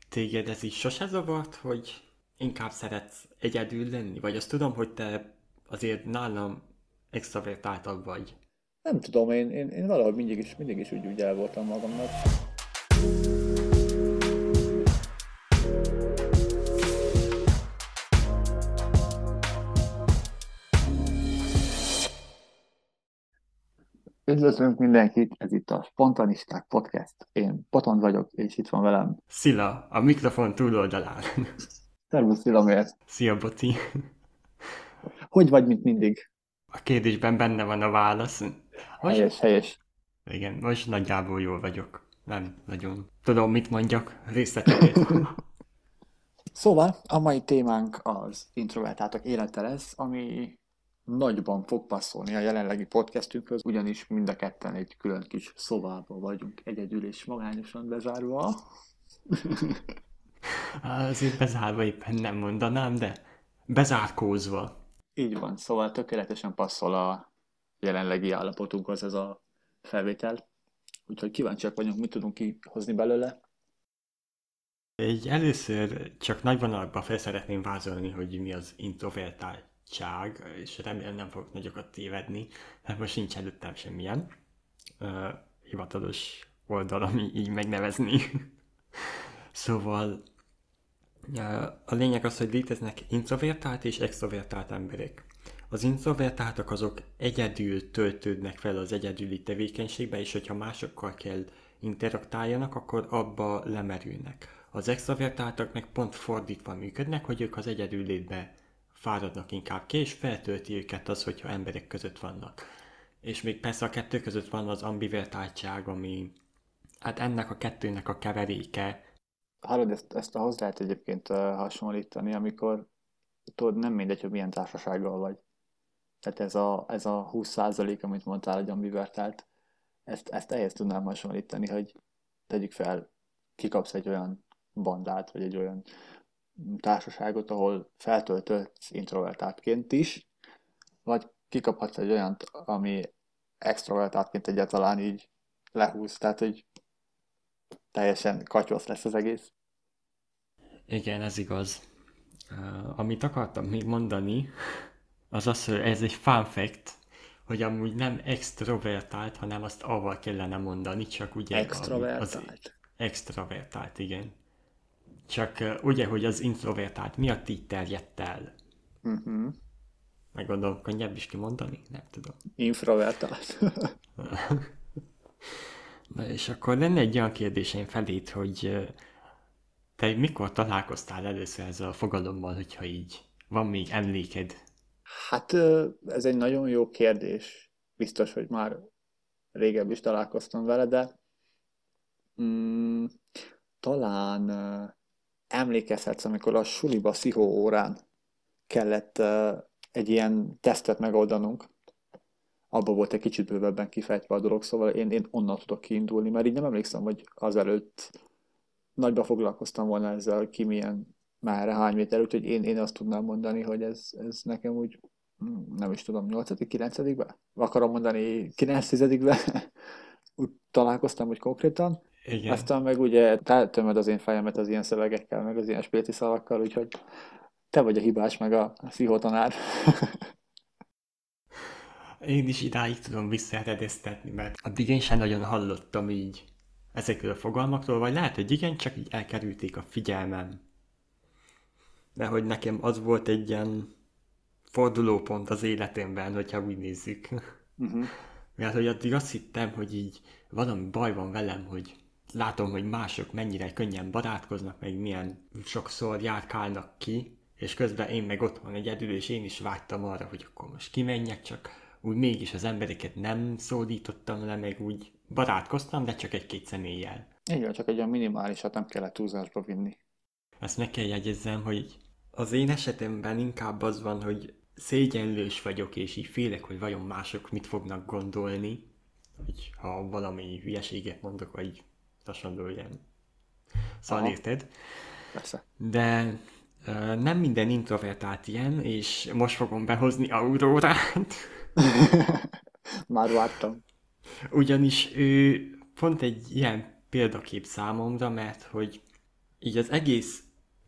Téged ez is sose zavart, hogy inkább szeretsz egyedül lenni? Vagy azt tudom, hogy te azért nálam extravertáltabb vagy. Nem tudom, én valahogy mindig is úgy el voltam magamnak. Üdvözlünk mindenkit, ez itt a Spontanisták Podcast. Én Botond vagyok, és itt van velem. Szila, a mikrofon túloldalán. Szervusz, Szilamér! Szia, Boti. Hogy vagy, mint mindig? A kérdésben benne van a válasz. Most, Helyes. igen, most nagyjából jól vagyok. Nem nagyon tudom, mit mondjak, részleteket. Szóval, a mai témánk az introvertáltak élete lesz, ami nagyban fog passzolni a jelenlegi podcastünkhöz, ugyanis mind a ketten egy külön kis szobában vagyunk, egyedül és magányosan bezárva. Azért bezárva éppen nem mondanám, de bezárkózva. Így van, szóval tökéletesen passzol a jelenlegi állapotunkhoz ez a felvétel. Úgyhogy kíváncsiak vagyunk, mit tudunk kihozni belőle. Így először csak nagy vonalakban fel szeretném vázolni, hogy mi az introvertáltság, és remélem nem fogok nagyokat tévedni, mert most nincs előttem semmilyen hivatalos oldal, ami így megnevezni. Szóval a lényeg az, hogy léteznek introvertált és extrovertált emberek. Az introvertáltak azok egyedül töltődnek fel az egyedüli tevékenységbe, és hogyha másokkal kell interaktáljanak, akkor abba lemerülnek. Az extrovertáltak meg pont fordítva működnek, hogy ők az egyedüllétbe fáradnak inkább ki, és feltölti őket az, hogyha emberek között vannak. És még persze a kettő között van az ambivertáltság, ami hát ennek a kettőnek a keveréke. Hallod, ezt ahhoz lehet egyébként hasonlítani, amikor tudod, nem mindegy, hogy milyen társasággal vagy. Tehát ez a 20%, amit mondtál, hogy ambivertált, ezt ehhez tudnám hasonlítani, hogy tegyük fel, kikapsz egy olyan bandát, vagy egy olyan társaságot, ahol feltöltődsz introvertáltként is, vagy kikaphatsz egy olyant, ami extrovertáltként egyáltalán így lehúz, tehát hogy teljesen katyvasz lesz az egész. Igen, ez igaz. Amit akartam még mondani, az az, hogy ez egy fun fact, hogy amúgy nem extrovertált, hanem azt avval kellene mondani, csak ugye az Extrovertált. extrovertált, igen. Csak ugye, hogy az introvertált miatt így terjedt el. Uh-huh. Meg gondolom, könnyebb is kimondani? Nem tudom. Infravertált. Na és akkor lenne egy olyan kérdésem felét, hogy te mikor találkoztál először ezzel a fogalommal, hogyha így van még emléked? Hát ez egy nagyon jó kérdés. Biztos, hogy már régebb is találkoztam vele, de mm, talán emlékezhetsz, amikor a suliba szihó órán kellett egy ilyen tesztet megoldanunk. Abba volt egy kicsit bővebben kifejtve a dolog, szóval én onnan tudok kiindulni, mert így nem emlékszem, hogy azelőtt nagyban foglalkoztam volna ezzel, ki milyen, merre, hány méter, úgyhogy én azt tudnám mondani, hogy ez nekem úgy, nem is tudom, 8 9-be? Akarom mondani 9-10-be, úgy találkoztam, hogy konkrétan. Igen. Aztán meg ugye teltömed az én fejemet az ilyen szövegekkel, meg az ilyen spéci szavakkal, úgyhogy te vagy a hibás, meg a pszichotanár. Én is idáig tudom visszaeredeztetni, mert addig én sem nagyon hallottam így ezekről a fogalmakról, vagy lehet, hogy igen, csak így elkerülték a figyelmem. De hogy nekem az volt egy ilyen fordulópont az életemben, hogyha úgy nézzük. Uh-huh. Mert hogy addig azt hittem, hogy így valami baj van velem, hogy látom, hogy mások mennyire könnyen barátkoznak, meg milyen sokszor járkálnak ki, és közben én meg otthon egyedül, és én is vágytam arra, hogy akkor most kimenjek, csak úgy mégis az embereket nem szólítottam le, meg úgy barátkoztam, de csak egy-két személlyel. Igen, csak egy olyan minimálisat nem kellett túlzásba vinni. Ezt meg kell jegyezzem, hogy az én esetemben inkább az van, hogy szégyenlős vagyok, és így félek, hogy vajon mások mit fognak gondolni, hogy ha valami hülyeséget mondok, vagy hasonló ilyen. Szóval Aha, érted? persze. De nem minden introvertált ilyen, és most fogom behozni Aurórát, Már vártam. ugyanis ő pont egy ilyen példakép számomra, mert hogy így az egész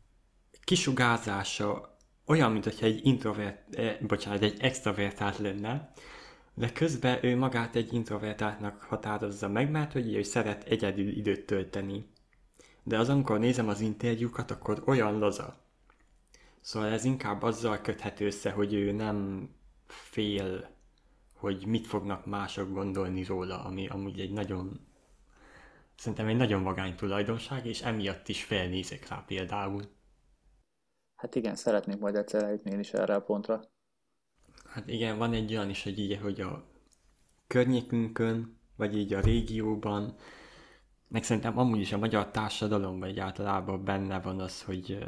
kisugárzása olyan, mintha egy egy extrovertált lenne, de közben ő magát egy introvertáltnak határozza meg, mert hogy ő szeret egyedül időt tölteni. De az, amikor nézem az interjúkat, akkor olyan laza. Szóval ez inkább azzal köthető össze, hogy ő nem fél, hogy mit fognak mások gondolni róla, ami amúgy szerintem egy nagyon vagány tulajdonság, és emiatt is felnézek rá például. Hát igen, szeretnék majd egyszer eljutni én is erre a pontra. Hát igen, van egy olyan is, hogy a környékünkön, vagy így a régióban, meg szerintem amúgy is a magyar társadalomban egy általában benne van az, hogy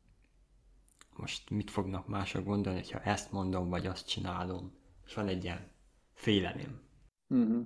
most mit fognak mások gondolni, ha ezt mondom, vagy azt csinálom. És van egy ilyen félelem. Uh-huh.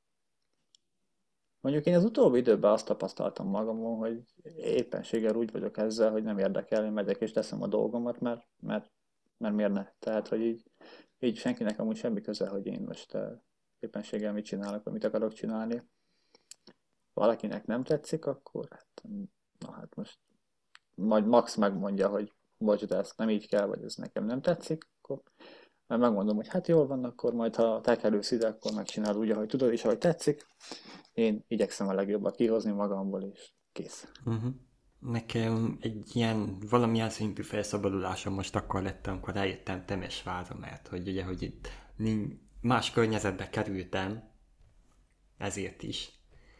Mondjuk én az utóbbi időben azt tapasztaltam magamon, hogy éppenséggel úgy vagyok ezzel, hogy nem érdekel, én megyek és teszem a dolgomat, mert miért ne? Tehát, hogy így senkinek amúgy semmi köze, hogy én most éppenséggel mit csinálok, vagy mit akarok csinálni. Valakinek nem tetszik, akkor hát most majd Max megmondja, hogy bocs, de ezt nem így kell, vagy ez nekem nem tetszik, akkor mert megmondom, hogy hát jól van, akkor majd ha te kerülsz ide, akkor megcsinálod úgy, ahogy tudod, és ahogy tetszik. Én igyekszem a legjobbat kihozni magamból, és kész. Uh-huh. Nekem egy ilyen valamilyen szintű felszabadulásom most akkor lett, amikor eljöttem Temesvárra, mert hogy ugye, hogy itt más környezetbe kerültem, ezért is.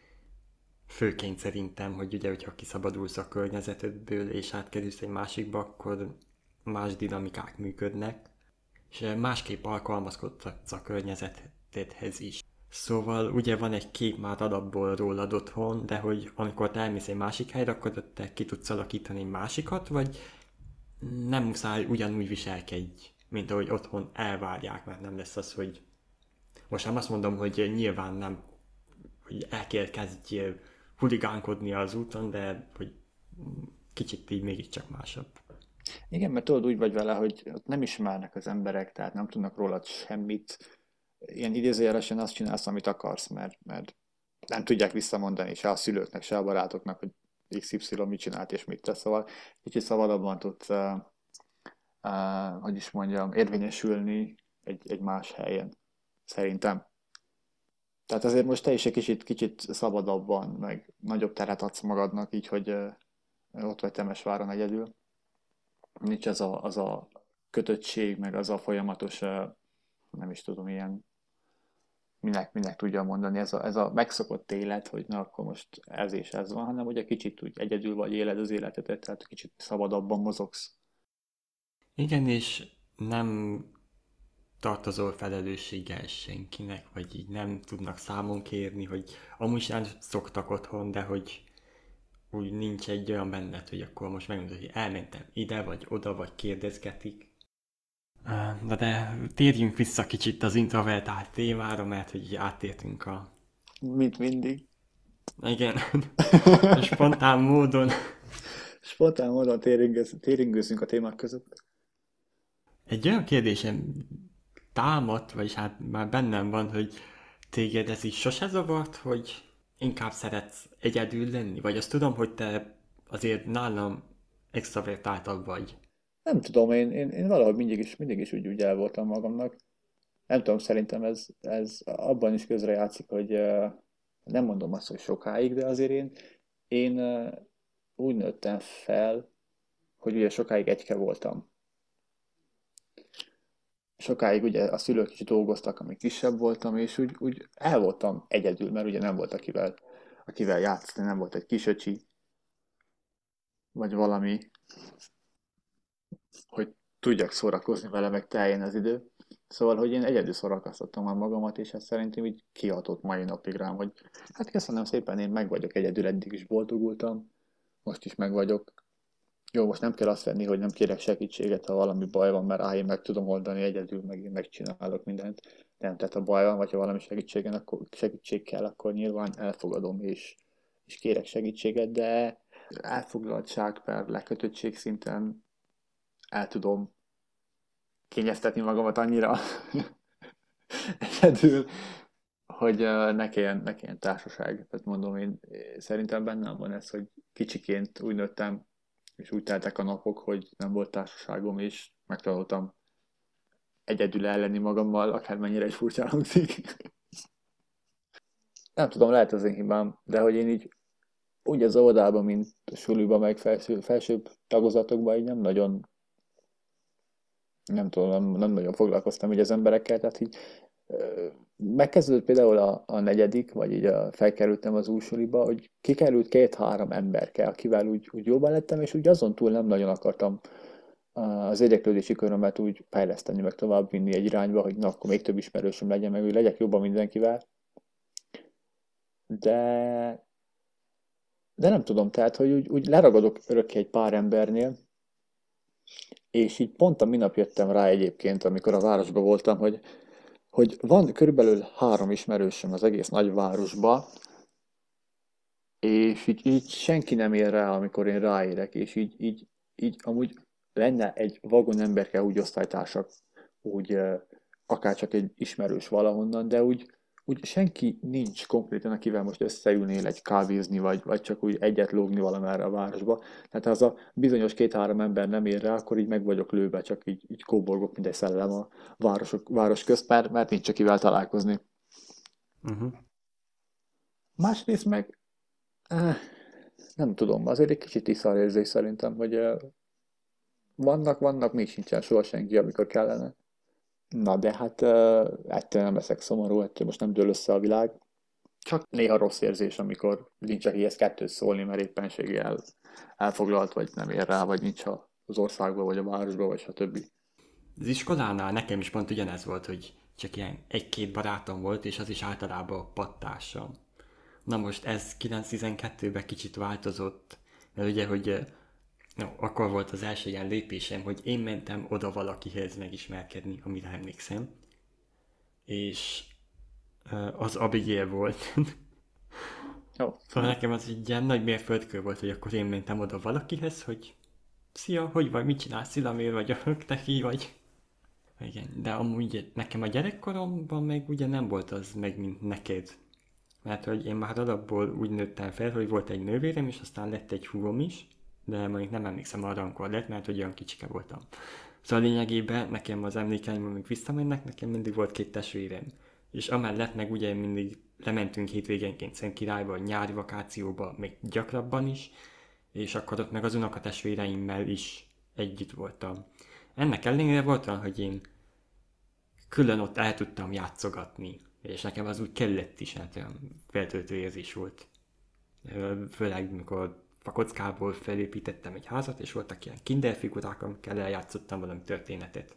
Főként szerintem, hogy ugye, hogyha kiszabadulsz a környezetedből és átkerülsz egy másikba, akkor más dinamikák működnek, és másképp alkalmazkodsz a környezetedhez is. Szóval ugye van egy kép már alapból rólad otthon, de hogy amikor te elmész egy másik helyre, akkor ott te ki tudsz alakítani egy másikat, vagy nem muszáj ugyanúgy viselkedj, mint ahogy otthon elvárják, mert nem lesz az, hogy most nem azt mondom, hogy nyilván nem, hogy el kell kezdj huligánkodni az úton, de hogy kicsit így mégiscsak másabb. Igen, mert tudod, úgy vagy vele, hogy ott nem ismernek az emberek, tehát nem tudnak rólad semmit. Ilyen idézőjelesen azt csinálsz, amit akarsz, mert nem tudják visszamondani se a szülőknek, se a barátoknak, hogy XY mit csinált és mit tesz. Szóval kicsit szabadabban tudsz, hogy is mondjam, érvényesülni egy más helyen, szerintem. Tehát azért most te is egy kicsit szabadabban, meg nagyobb teret adsz magadnak, így, hogy ott vagy Temesváron egyedül. Nincs az a kötöttség, meg az a folyamatos, nem is tudom, ilyen, minek tudja mondani, ez a megszokott élet, hogy na akkor most ez és ez van, hanem ugye kicsit úgy egyedül vagy éled az életedet, tehát kicsit szabadabban mozogsz. Igen, és nem tartozol felelősséggel senkinek, vagy így nem tudnak számon kérni, hogy amúgy sem szoktak otthon, de hogy úgy nincs egy olyan benned, hogy akkor most megmondod, hogy elmentem ide, vagy oda, vagy kérdezgetik. Na de térjünk vissza kicsit az introvertált témára, mert hogy így áttértünk a... Mint mindig. Igen, a spontán módon. Spontán módon téringőzünk a témák között. Egy olyan kérdésem támadt, vagyis hát már bennem van, hogy téged ez is sose zavart, hogy inkább szeretsz egyedül lenni? Vagy azt tudom, hogy te azért nálam extravertáltabb vagy. Nem tudom, én valahogy mindig is úgy el voltam magamnak. Nem tudom, szerintem ez abban is közrejátszik, hogy nem mondom azt, hogy sokáig, de azért én úgy nőttem fel, hogy ugye sokáig egyke voltam. Sokáig ugye a szülők is dolgoztak, amíg kisebb voltam, és úgy el voltam egyedül, mert ugye nem volt akivel játszani, nem volt egy kisöcsi, vagy valami, hogy tudjak szórakozni vele, meg teljen az idő. Szóval, hogy én egyedül szórakoztattam már magamat, és ez szerintem így kihatott mai napig rám, hogy hát köszönöm szépen, én meg vagyok egyedül, eddig is boldogultam, most is meg vagyok. Jó, most nem kell azt venni, hogy nem kérek segítséget, ha valami baj van, mert én meg tudom oldani egyedül, meg én megcsinálok mindent. Nem, tehát ha baj van, vagy ha valami segítség kell, akkor nyilván elfogadom, és kérek segítséget, de elfoglaltság per lekötöttség szinten el tudom kényeztetni magamat annyira egyedül, hogy ne kelljen társaság. Tehát mondom, én szerintem bennem van ez, hogy kicsiként úgy nőttem, és úgy teltek a napok, hogy nem volt társaságom, és megtanultam egyedül ellenni magammal, akármennyire is furcsán hangzik. Nem tudom, lehet az én hibám, de hogy én így úgy az óvodában, mint a suliban, meg felsőbb tagozatokban így nem nagyon, nem tudom, nem nagyon foglalkoztam így az emberekkel, tehát így megkezdődött például a negyedik, vagy így felkerültem az új suliba, hogy kikerült két-három emberke, akivel úgy jobban lettem, és úgy azon túl nem nagyon akartam az érdeklődési körömet úgy fejleszteni, meg tovább vinni egy irányba, hogy na, akkor még több ismerősöm legyen, meg hogy legyek jobban mindenkivel. De, de nem tudom, tehát, hogy úgy leragadok örökké egy pár embernél, és így pont a minap jöttem rá egyébként, amikor a városban voltam, hogy van körülbelül három ismerősöm az egész nagyvárosba, és így senki nem ér rá, amikor én ráérek, és így amúgy lenne egy vagon emberke, úgy osztálytársak, úgy akár csak egy ismerős valahonnan, de úgy senki nincs konkrétan, akivel most összeülnél egy kávézni, vagy csak úgy egyet lógni valamerre a városba. Tehát ha az a bizonyos két-három ember nem ér rá, akkor így meg vagyok lőve, csak így kóborgok, mint egy szellem a város közt, mert nincs akivel találkozni. Uh-huh. Másrészt meg nem tudom, azért egy kicsit is szarérzés szerintem, hogy vannak, még sincsen soha senki, amikor kellene. Na de hát ettől nem leszek szomorú, ettől most nem dől össze a világ. Csak néha rossz érzés, amikor nincs akihez kettőt szólni, mert éppenséggel elfoglalt, vagy nem ér rá, vagy nincs az országban, vagy a városban, vagy stb. Az iskolánál nekem is pont ugyanez volt, hogy csak ilyen egy-két barátom volt, és az is általában pattással. Na most ez 9-12-ben kicsit változott, mert ugye, hogy akkor volt az első ilyen lépésem, hogy én mentem oda valakihez megismerkedni, amire emlékszem, és az Abigail volt. Jó. Szóval nekem az egy ilyen nagy mérföldkő volt, hogy akkor én mentem oda valakihez, hogy szia, hogy vagy, mit csinálsz, Szilamér vagyok, te ki vagy. Igen, de amúgy nekem a gyerekkoromban meg ugye nem volt az meg, mint neked. Mert hogy én már alapból úgy nőttem fel, hogy volt egy nővérem, és aztán lett egy húgom is, de mondjuk nem emlékszem arra, amikor lett, mert hogy olyan kicsike voltam. Szóval lényegében nekem az emlékeim, amik visszamennek, nekem mindig volt két testvérem. És amellett meg ugye mindig lementünk hétvégenként Szentkirályba, nyári vakációba, még gyakrabban is, és akkor ott meg az unokatestvéreimmel is együtt voltam. Ennek ellenére volt olyan, hogy én külön ott el tudtam játszogatni, és nekem az úgy kellett is, hát olyan feltöltő érzés volt. Főleg, mikor fakockából felépítettem egy házat, és voltak ilyen kinderfigurák, amikkel eljátszottam valami történetet.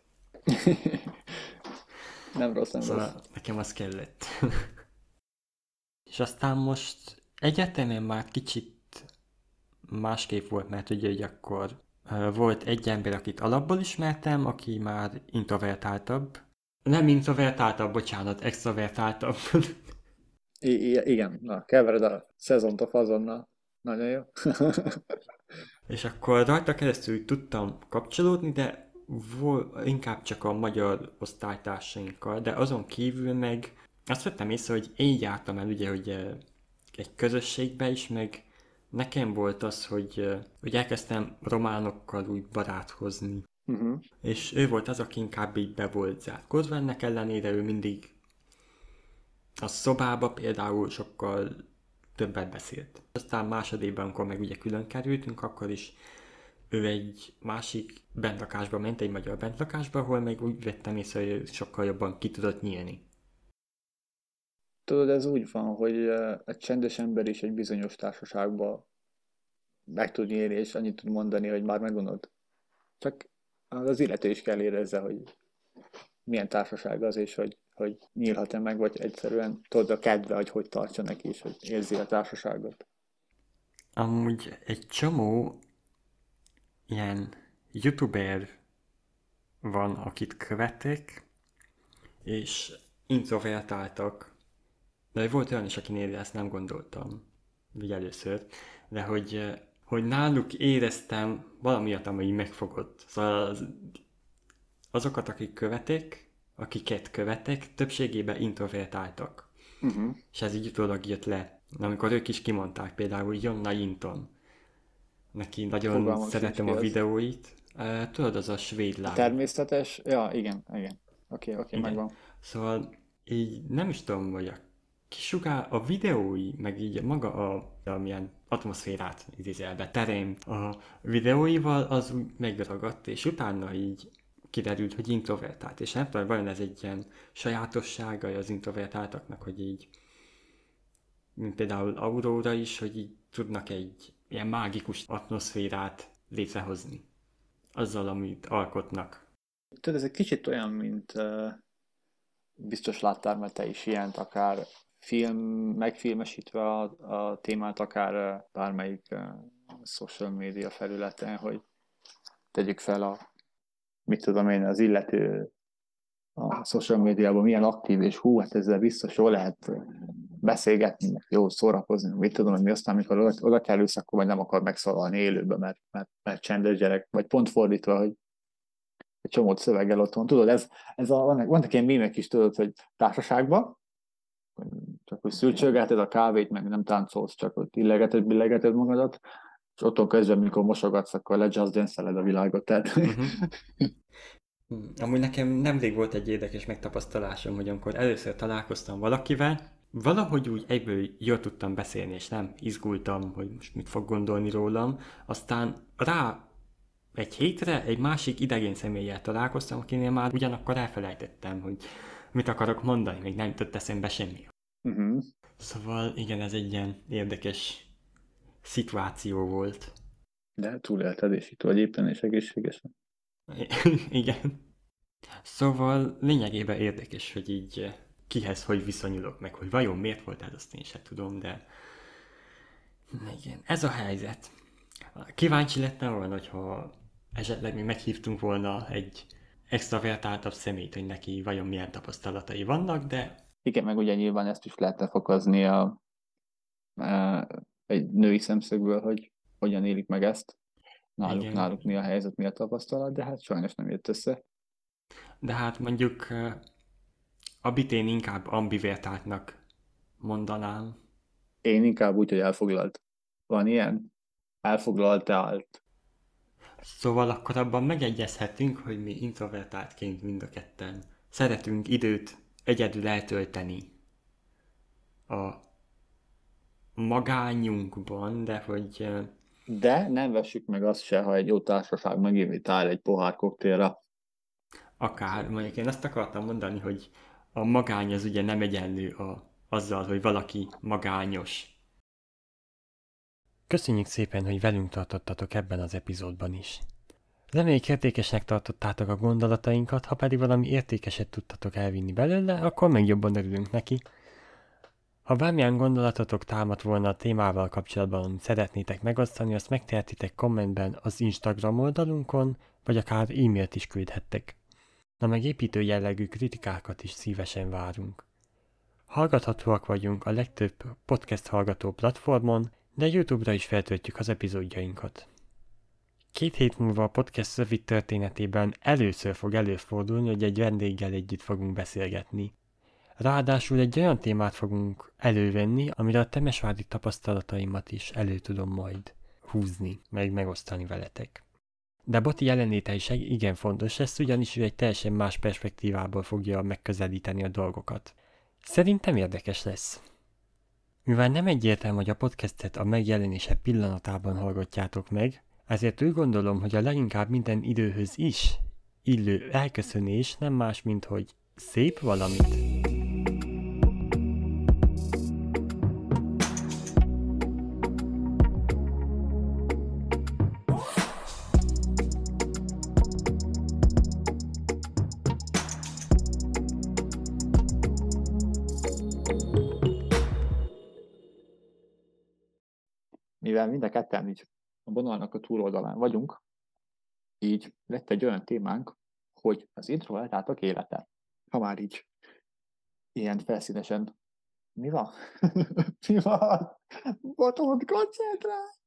Nem rossz, nem Szóval rossz. nekem az kellett. És aztán most egyetemen már kicsit másképp volt, mert ugye hogy akkor volt egy ember, akit alapból ismertem, aki már introvertáltabb. Nem introvertáltabb, bocsánat, extrovertáltabb. Igen, na, kevered a szezont a fazonnal. Nagyon jó. És akkor rajta keresztül tudtam kapcsolódni, de inkább csak a magyar osztálytársainkkal, de azon kívül meg azt vettem észre, hogy én jártam el ugye, hogy egy közösségbe is, meg nekem volt az, hogy elkezdtem románokkal úgy barátkozni. Uh-huh. És ő volt az, aki inkább így be volt zárkózva, ennek ellenére ő mindig a szobába például sokkal többet beszélt. Aztán másodévben, amikor meg ugye külön kerültünk, akkor is ő egy másik bentlakásba ment, egy magyar bentlakásba, ahol meg úgy vettem észre, hogy ő sokkal jobban ki tudott nyílni. Tudod, ez úgy van, hogy egy csendes ember is egy bizonyos társaságban meg tud nyílni, és annyit tud mondani, hogy már megunod. Csak az illető is kell érezze, hogy milyen társaság az, és hogy nyílhat-e meg, vagy egyszerűen tudod a kedve, hogy tartsa neki, és hogy érzi a társaságot. Amúgy egy csomó ilyen youtuber van, akit követek, és introvertáltak. De volt olyan is, akinél ezt nem gondoltam, így először, de hogy náluk éreztem valamiatt, ami így megfogott. Szóval azokat, akiket követek, többségében introvertáltak. Uh-huh. És ez így utólag jött le. Amikor ők is kimondták, például Jonna Inton. Neki nagyon Fogalmam sincs szeretem ki a az. videóit. Tudod, az a svéd A lány. természetes, ja, igen, igen. Oké, Igen. megvan. Szóval így nem is tudom, hogy a videói, meg így maga a milyen atmoszférát idézőjelbe terem a videóival, az úgy megragadt, és utána így kiderült, hogy introvertált, és nem tudom, vajon ez egy ilyen sajátossága az introvertáltaknak, hogy így, mint például Aurora is, hogy így tudnak egy ilyen mágikus atmoszférát létrehozni azzal, amit alkotnak. Tudod, ez egy kicsit olyan, mint biztos láttál, mert te is ilyent, akár megfilmesítve a témát, akár bármelyik social media felületen, hogy tegyük fel mit tudom én, az illető a social médiában milyen aktív, és hú, hát ezzel biztos jól lehet beszélgetni, meg jó szórakozni, mit tudom, hogy mi aztán, amikor oda kerülsz, akkor majd nem akar megszólalni élőben, mert csendes gyerek, vagy pont fordítva, hogy egy csomót szöveggel otthon. Tudod, vannak ilyen mémek is, tudod, hogy társaságban, csak hogy szürcsölgeted a kávét, meg nem táncolsz, csak hogy illegeted magadat, és otthon közben, mikor mosogatsz, akkor le-just dance-eled a világot. Tehát... Uh-huh. Amúgy nekem nemrég volt egy érdekes megtapasztalásom, hogy amikor először találkoztam valakivel, valahogy úgy egyből jól tudtam beszélni, és nem izgultam, hogy most mit fog gondolni rólam. Aztán rá egy hétre egy másik idegen személlyel találkoztam, akinél már ugyanakkor elfelejtettem, hogy mit akarok mondani, még nem jutott eszembe semmi. Uh-huh. Szóval igen, ez egy ilyen érdekes szituáció volt. De túlélted, és itt vagy éppen, és egészségesen. Igen. Szóval lényegében érdekes, hogy így kihez hogy viszonyulok meg, hogy vajon miért volt ez, azt én sem tudom, de igen, ez a helyzet. Kíváncsi lettem volna, hogyha esetleg mi meghívtunk volna egy extravertáltabb szemét, hogy neki vajon milyen tapasztalatai vannak, de Igen, meg ugye nyilván ezt is lehetne fokozni egy női szemszögből, hogy hogyan élik meg ezt. igen. Náluk mi a helyzet, mi a tapasztalat, de hát sajnos nem jött össze. De hát mondjuk Abit én inkább ambivertáltnak mondanám. Én inkább úgy, hogy elfoglalt. Van ilyen? Elfoglaltált. Szóval akkor abban megegyezhetünk, hogy mi introvertáltként mind a ketten szeretünk időt egyedül eltölteni a magányunkban, de hogy De nem vessük meg azt se, ha egy jó társaság meginvitál egy pohár koktélra. akár, mondjuk én azt akartam mondani, hogy a magány az ugye nem egyenlő azzal, hogy valaki magányos. Köszönjük szépen, hogy velünk tartottatok ebben az epizódban is. Reméljük értékesnek tartottátok a gondolatainkat, ha pedig valami értékeset tudtatok elvinni belőle, akkor meg jobban örülünk neki. Ha bármilyen gondolatotok támadt volna a témával kapcsolatban, amit szeretnétek megosztani, azt megtehetitek kommentben az Instagram oldalunkon, vagy akár e-mailt is küldhettek. Na meg építő jellegű kritikákat is szívesen várunk. Hallgathatóak vagyunk a legtöbb podcast hallgató platformon, de YouTube-ra is feltöltjük az epizódjainkat. 2 hét múlva a podcast rövid történetében először fog előfordulni, hogy egy vendéggel együtt fogunk beszélgetni. Ráadásul egy olyan témát fogunk elővenni, amire a temesvári tapasztalataimat is elő tudom majd húzni, meg megosztani veletek. De Boti jelenléte is igen fontos lesz, ugyanis ő egy teljesen más perspektívából fogja megközelíteni a dolgokat. Szerintem érdekes lesz. Mivel nem egyértelmű, hogy a podcastet a megjelenése pillanatában hallgatjátok meg, ezért úgy gondolom, hogy a leginkább minden időhöz is illő elköszönés nem más, mint hogy szép valamit. Mivel mind a ketten így a vonalnak a túloldalán vagyunk, így lett egy olyan témánk, hogy az introvertáltak élete. Ha már így ilyen felszínesen. Mi van? Mi van? Botont koncentrál!